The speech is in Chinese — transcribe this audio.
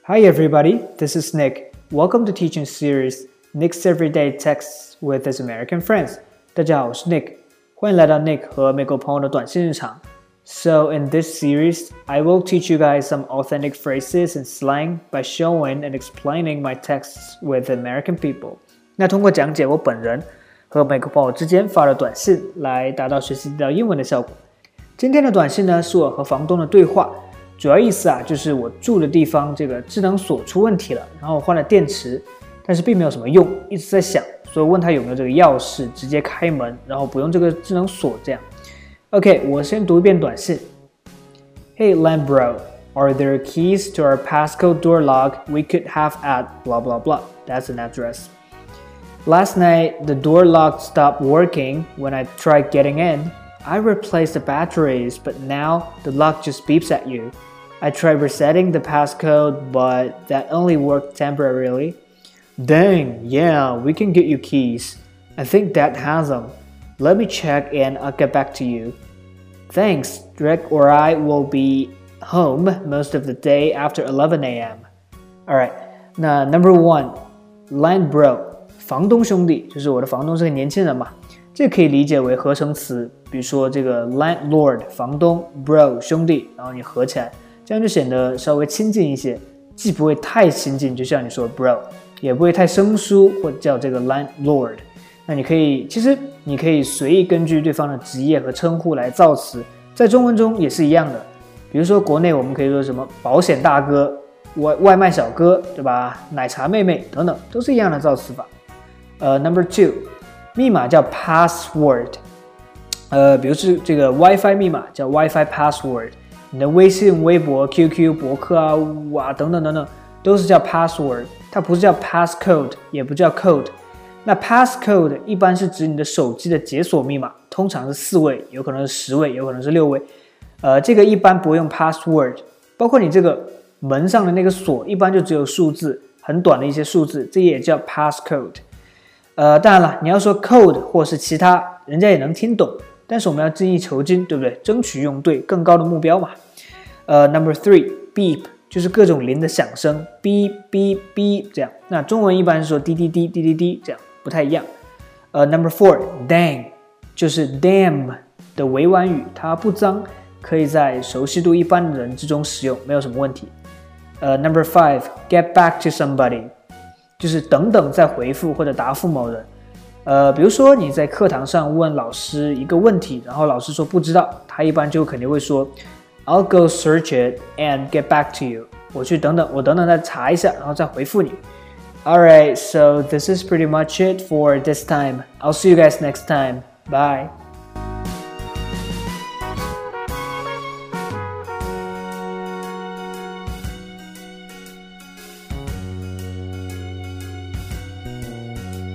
Hi everybody, this is Nick. Welcome to teaching series Nick's Everyday Texts with his American friends. 大家好，我是 Nick， 欢迎来到 Nick 和美国朋友的短信日常。So in this series, I will teach you guys some authentic phrases and slang by showing and explaining my texts with American people. 那通过讲解我本人和美国朋友之间发的短信，来达到学习地道英文的效果。今天的短信呢，是我和房东的对话。主要意思啊，就是我住的地方这个智能锁出问题了，然后换了电池，但是并没有什么用，一直在想，所以问他有没有这个钥匙直接开门，然后不用这个智能锁这样。OK， 我先读一遍短信。Hey land bro, are there keys to our passcode door lock we could have at blah blah blah? That's an address. Last night, the door lock stopped working when I tried getting in. I replaced the batteries, but now the lock just beeps at you.I tried resetting the passcode, but that only worked temporarily. Dang, yeah, we can get you keys. I think Dad has them. Let me check and I'll get back to you. Thanks, Drake or I will be home most of the day after 11 a.m. Alright, 那 number one, land bro, 房东兄弟，就是我的房东是个年轻人嘛，这可以理解为合成词，比如说这个 landlord 房东 bro 兄弟，然后你合起来。这样就显得稍微亲近一些，既不会太亲近，就像你说 bro， 也不会太生疏，或者叫这个 landlord。那其实你可以随意根据对方的职业和称呼来造词，在中文中也是一样的。比如说国内我们可以说什么保险大哥、外卖小哥，对吧？奶茶妹妹等等，都是一样的造词法。Number two， 密码叫 password， 比如是这个 WiFi 密码叫 WiFi password。你的微信、微博、QQ、博客啊、等等等等，都是叫 password， 它不是叫 passcode， 也不叫 code。那 passcode 一般是指你的手机的解锁密码，通常是4位，有可能是10位，有可能是6位。这个一般不会用 password， 包括你这个门上的那个锁，一般就只有数字，很短的一些数字，这也叫 passcode。当然了，你要说 code 或是其他，人家也能听懂。但是我们要精益求精，对不对？争取用对更高的目标嘛。Number three, beep 就是各种铃的响声 ，beep beep beep 这样。那中文一般是说滴滴滴滴滴滴这样，不太一样。Number four, dang 就是 damn 的委婉语，它不脏，可以在熟悉度一般的人之中使用，没有什么问题。Number five, get back to somebody 就是等等再回复或者答复某人。比如说你在课堂上问老师一个问题，然后老师说不知道，他一般就肯定会说 I'll go search it and get back to you. 我等等再查一下，然后再回复你。Alright, so this is pretty much it for this time. I'll see you guys next time. Bye.